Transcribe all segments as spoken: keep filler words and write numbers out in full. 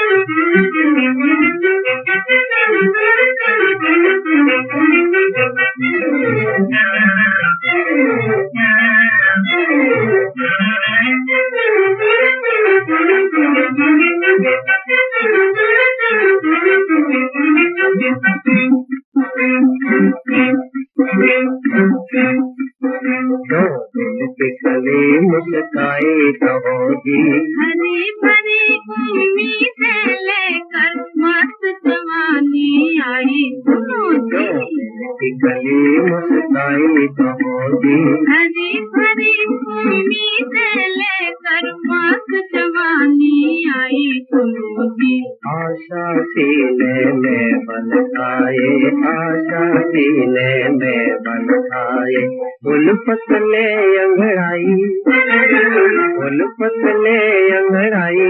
गले मुस्काए कहोगी, हरी भरी उम्मीदें लेकर मस्त जवानी आई सुनो जी। गले मुस्काए कहोगी, हरी भरी उम्मीदें लेकर मस्त जवानी आई सुनो जी। आशा सीने में बल खाए, आशा सीने में बल खाए, उल्फत ले अंगड़ाई, उल्फत ले अंगड़ाई।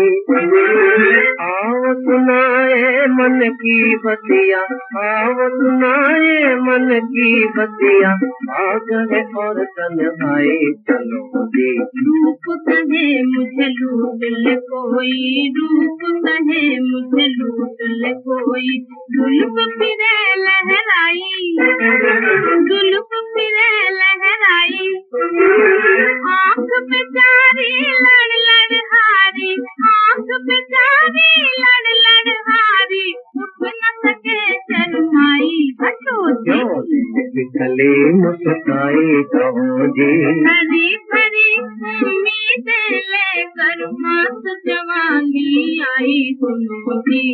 आओ सुनाए मन की बतिया, आओ सुनाए मन की बतिया, पागल और तन्हाई चलो जी। रूप कहे मुझे लूट ले कोई, रूप कहे मुझे लूट ले कोई, जुल्फ फिरे लहराई, जुल्फ फिरे लहराई। आँख बेचारी लड़ लड़ हारी, आँख बेचारी लड़ लड़ हारी, उठ न सके शर्माई हटो जी। गले मुस्काए कहो जी, हरी भरी उम्मीदें लेकर मस्त जवानी आई सुनो जी।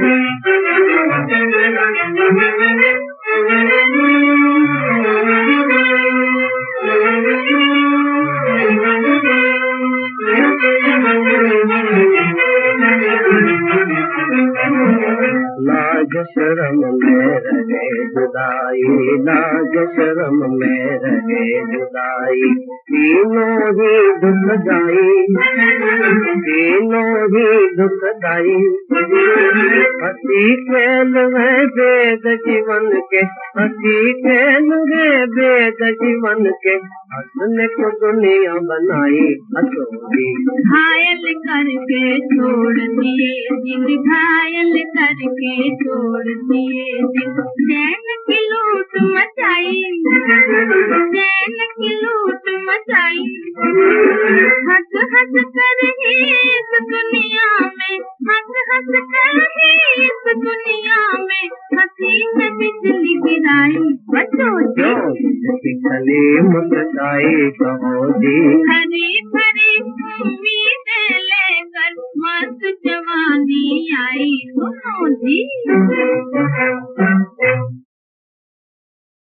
लाज शर्म में रहे जुदाई, लाज शर्म में रहे जुदाई, तीनों ही दुखदाई, तीनों ही दुखदाई। हंसी खेल है वेद जीवन के, हंसी खेल है वेद जीवन के, हंसने को दुनिया बनाई हंसोगी। घायल करके छोड़ दिए दिल, घायल करके छोड़ दिए दिल, चैन की लूट मचाई, चैन की लूट मचाई। हंस हंस कर ही इस दुनिया में, हंस हंस कर ही इस दुनिया में, हंसी से बिजली गिराई बचो जी। गले मुस्काए कहो जी, हरी भरी उम्मीदें लेकर मस्त जवानी आई सुनो जी।